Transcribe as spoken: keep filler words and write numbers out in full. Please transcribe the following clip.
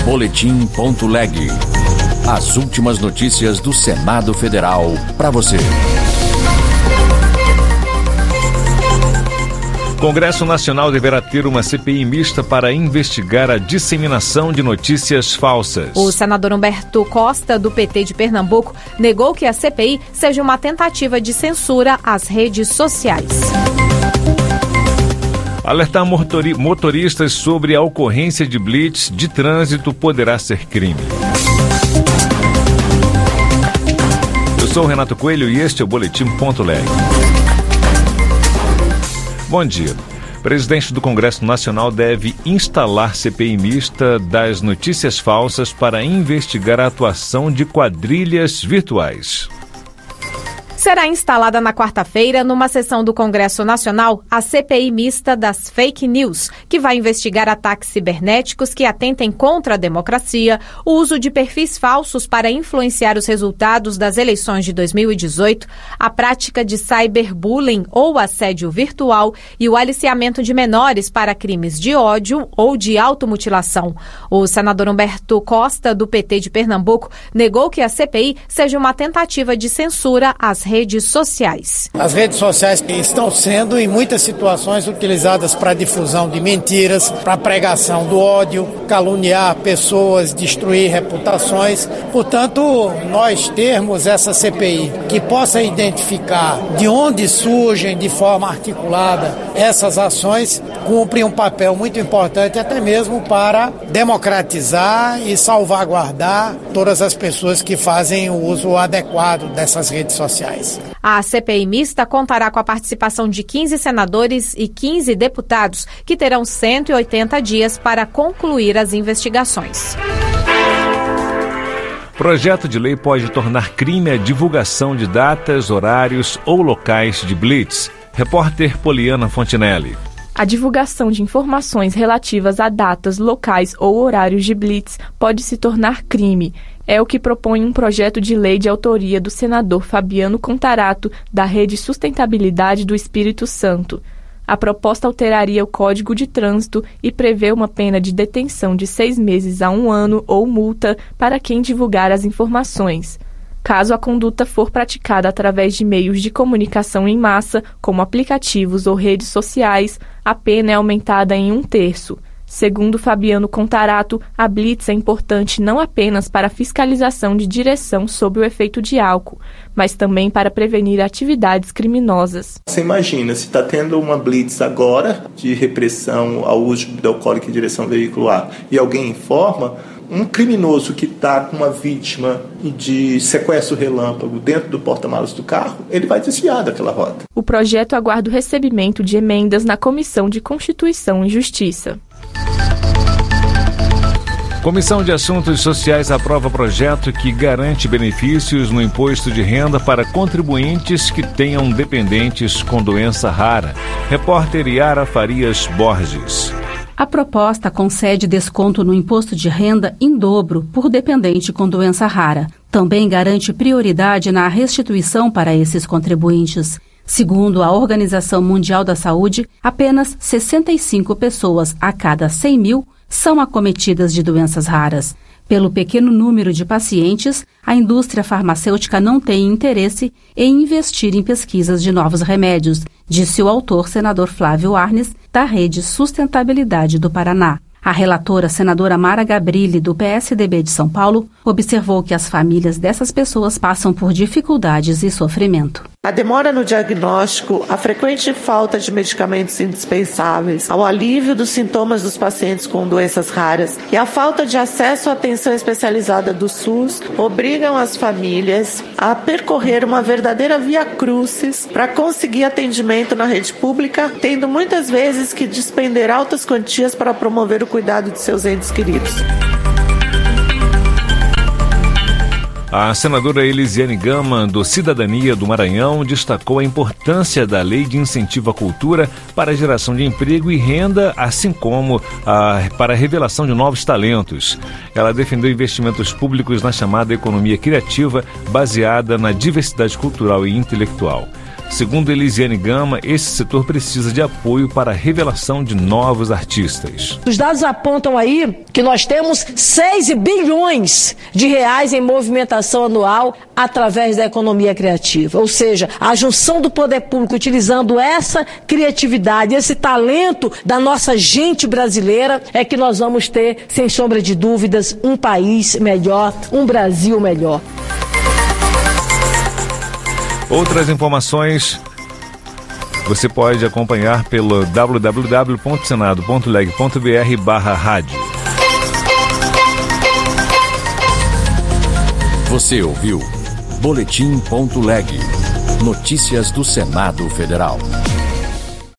boletim ponto leg. As últimas notícias do Senado Federal para você. Congresso Nacional deverá ter uma C P I mista para investigar a disseminação de notícias falsas. O senador Humberto Costa, do P T de Pernambuco, negou que a C P I seja uma tentativa de censura às redes sociais. Alertar motori- motoristas sobre a ocorrência de blitz de trânsito poderá ser crime. Eu sou o Renato Coelho e este é o boletim ponto leg. Bom dia. O presidente do Congresso Nacional deve instalar C P I mista das notícias falsas para investigar a atuação de quadrilhas virtuais. Será instalada na quarta-feira, numa sessão do Congresso Nacional, a C P I mista das fake news, que vai investigar ataques cibernéticos que atentem contra a democracia, o uso de perfis falsos para influenciar os resultados das eleições de dois mil e dezoito, a prática de cyberbullying ou assédio virtual e o aliciamento de menores para crimes de ódio ou de automutilação. O senador Humberto Costa, do P T de Pernambuco, negou que a C P I seja uma tentativa de censura às redes redes sociais. As redes sociais estão sendo, em muitas situações, utilizadas para a difusão de mentiras, para a pregação do ódio, caluniar pessoas, destruir reputações. Portanto, nós termos essa C P I que possa identificar de onde surgem de forma articulada essas ações, cumpre um papel muito importante até mesmo para democratizar e salvaguardar todas as pessoas que fazem o uso adequado dessas redes sociais. A C P I mista contará com a participação de quinze senadores e quinze deputados, que terão cento e oitenta dias para concluir as investigações. Projeto de lei pode tornar crime a divulgação de datas, horários ou locais de blitz. Repórter Poliana Fontinelli. A divulgação de informações relativas a datas, locais ou horários de blitz pode se tornar crime. É o que propõe um projeto de lei de autoria do senador Fabiano Contarato, da Rede Sustentabilidade do Espírito Santo. A proposta alteraria o Código de Trânsito e prevê uma pena de detenção de seis meses a um ano ou multa para quem divulgar as informações. Caso a conduta for praticada através de meios de comunicação em massa, como aplicativos ou redes sociais, a pena é aumentada em um terço. Segundo Fabiano Contarato, a blitz é importante não apenas para a fiscalização de direção sob o efeito de álcool, mas também para prevenir atividades criminosas. Você imagina, se está tendo uma blitz agora de repressão ao uso de bebida alcoólica em direção veicular e alguém informa, um criminoso que está com uma vítima de sequestro relâmpago dentro do porta-malas do carro, ele vai desviar daquela rota. O projeto aguarda o recebimento de emendas na Comissão de Constituição e Justiça. Comissão de Assuntos Sociais aprova projeto que garante benefícios no imposto de renda para contribuintes que tenham dependentes com doença rara. Repórter Yara Farias Borges. A proposta concede desconto no imposto de renda em dobro por dependente com doença rara. Também garante prioridade na restituição para esses contribuintes. Segundo a Organização Mundial da Saúde, apenas sessenta e cinco pessoas a cada cem mil são acometidas de doenças raras. Pelo pequeno número de pacientes, a indústria farmacêutica não tem interesse em investir em pesquisas de novos remédios, disse o autor, senador Flávio Arnes, da Rede Sustentabilidade do Paraná. A relatora, senadora Mara Gabrilli, do P S D B de São Paulo, observou que as famílias dessas pessoas passam por dificuldades e sofrimento. A demora no diagnóstico, a frequente falta de medicamentos indispensáveis, ao alívio dos sintomas dos pacientes com doenças raras e a falta de acesso à atenção especializada do SUS obrigam as famílias a percorrer uma verdadeira via crucis para conseguir atendimento na rede pública, tendo muitas vezes que despender altas quantias para promover o cuidado de seus entes queridos. A senadora Elisiane Gama, do Cidadania do Maranhão, destacou a importância da Lei de Incentivo à Cultura para a geração de emprego e renda, assim como a, para a revelação de novos talentos. Ela defendeu investimentos públicos na chamada economia criativa, baseada na diversidade cultural e intelectual. Segundo Elisiane Gama, esse setor precisa de apoio para a revelação de novos artistas. Os dados apontam aí que nós temos seis bilhões de reais em movimentação anual através da economia criativa. Ou seja, a junção do poder público utilizando essa criatividade, esse talento da nossa gente brasileira, é que nós vamos ter, sem sombra de dúvidas, um país melhor, um Brasil melhor. Outras informações você pode acompanhar pelo w w w ponto senado ponto leg ponto b r barra rádio. Você ouviu Boletim.leg. Notícias do Senado Federal.